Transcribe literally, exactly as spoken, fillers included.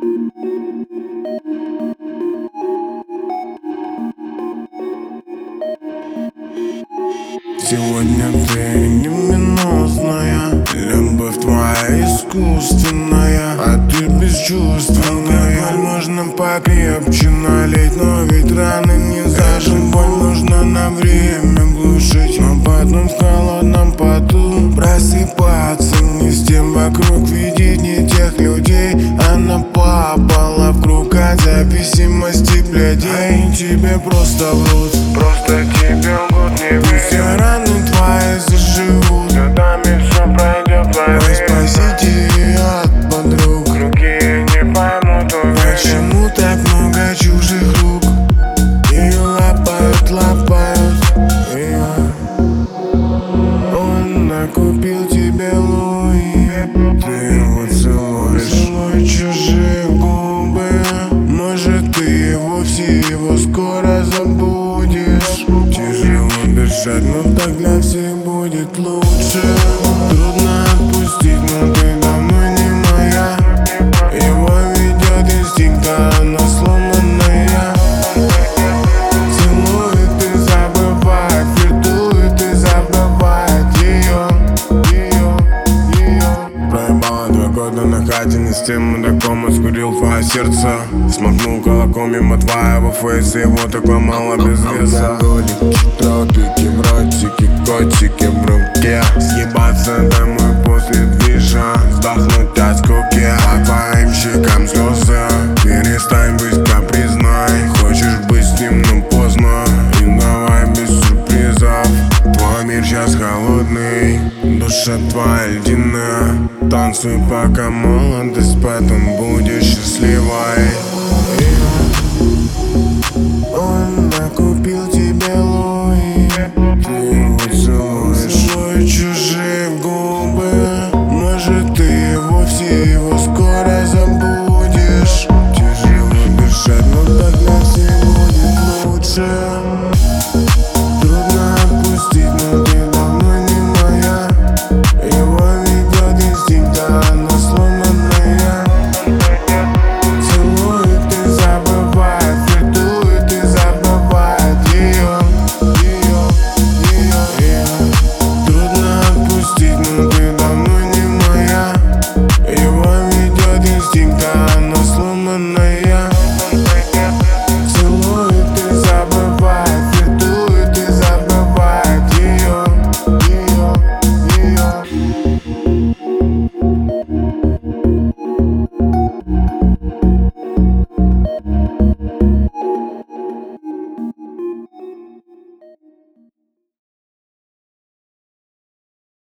Сегодня ты неминусная, любовь твоя искусственная, а ты бесчувственная. Алкоголь можно покрепче налить, но ведь раны не зажить. Боль нужно на время глушить, но потом в холодном поту просыпаться не с тем вокруг, видеть не тех людей. Она попала в круг от зависимости блядей. Они тебе просто врут, просто тебе лгут, не верь. Все раны твои заживут, годами все пройдет, поверь. Спасите ее от подруг, другие не поймут, уверен. Почему так много чужих рук? Ее лапают, лапают ее. Он накупил тебе Луи, ты его целуешь, целуй чужие губы. Может, ты и вовсе его скоро забудешь. Тяжело дышать, но так для всех будет лучше. Трудно отпустить, но ты давно не моя. Его ведет инстинкт, а она сломанная. Целует и забывает, флиртует и забывает ее, ее, ее. Проебала два года на хате, не с тем мудаком искурил твое сердце. Смахнул кулаком мимо твоего фейса, его так ломало без веса. Алкоголики, тропики, в ротике, котики в руке. Съебаться домой после движа, вздохнуть от скуки. По твоим щекам слезы, перестань быть капризной. Хочешь быть с ним, но поздно, и давай без сюрпризов. Твой мир сейчас холодный, душа твоя ледяная. Танцуй пока молодость, потом будешь счастливой.